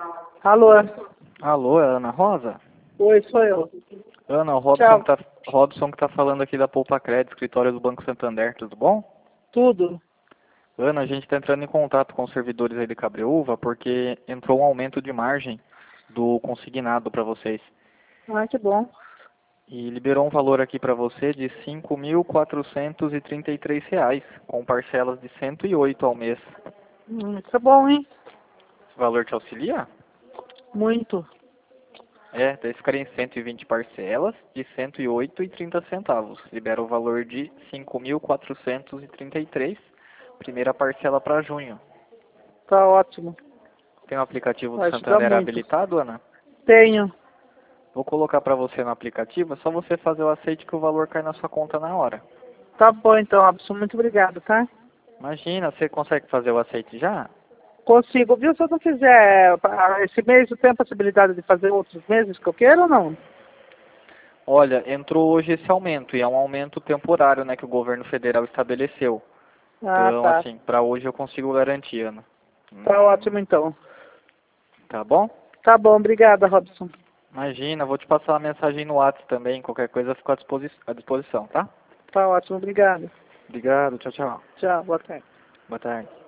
Alô? Alô, é a Ana Rosa? Oi, sou eu. Ana, o Tchau. Robson que tá falando aqui da Poupa Crédito, escritório do Banco Santander, tudo bom? Tudo? Ana, a gente está entrando em contato com os servidores aí de Cabreúva porque entrou um aumento de margem do consignado para vocês. Ah, que bom. E liberou um valor aqui para você de R$ 5.433, com parcelas de 108 ao mês. Isso é bom, hein? Esse valor te auxilia? Muito. Daí ficaria em 120 parcelas de 108,30 centavos. Libera o valor de 5.433, primeira parcela para junho. Tá ótimo. Tem o aplicativo do Ajuda Santander muito. habilitado, Ana? Tenho. Vou colocar para você no aplicativo, é só você fazer o aceite que o valor cai na sua conta na hora. Tá bom então, Robson. Muito obrigado, tá? Imagina, você consegue fazer o aceite já? Consigo, viu? Se eu não fizer esse mês, tem a possibilidade de fazer outros meses que eu quero ou não? Olha, entrou hoje esse aumento, e é um aumento temporário, né, que o governo federal estabeleceu. Ah, Então, tá. assim, para hoje eu consigo garantir, Ana. Tá ótimo então. Tá bom? Tá bom, obrigada, Robson. Imagina, vou te passar uma mensagem no WhatsApp também, qualquer coisa eu fico à disposição, tá? Tá ótimo, obrigada. Obrigado, tchau, tchau. Tchau, boa tarde. Boa tarde.